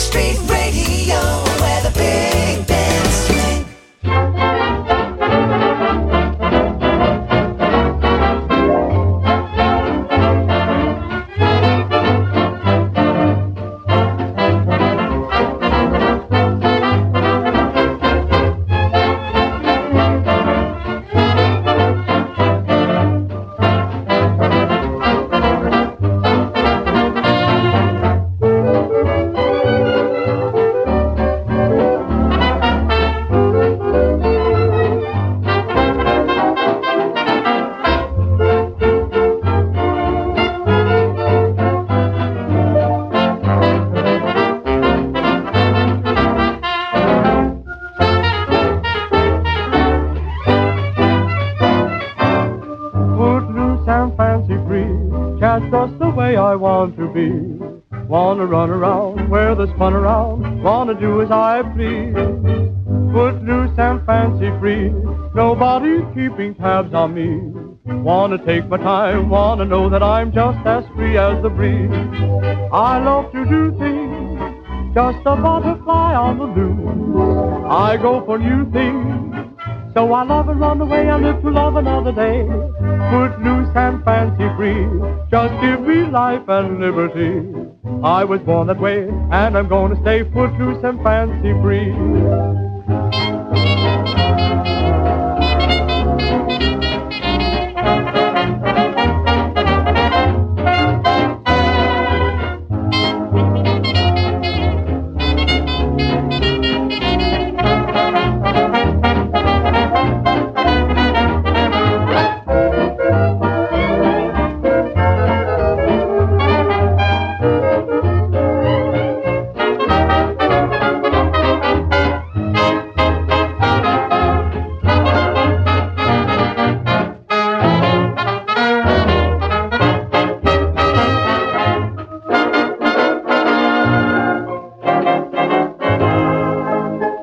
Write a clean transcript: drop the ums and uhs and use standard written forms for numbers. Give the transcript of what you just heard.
Street Radio, where the big bands swing. Just the way I want to be. Wanna run around where there's fun around. Wanna do as I please. Footloose and fancy free. Nobody keeping tabs on me. Wanna take my time. Wanna know that I'm just as free as the breeze. I love to do things. Just a butterfly on the loose. I go for new things. So I love and run away and live to love another day. Footloose and fancy free. Just give me life and liberty. I was born that way, and I'm gonna stay footloose and fancy free.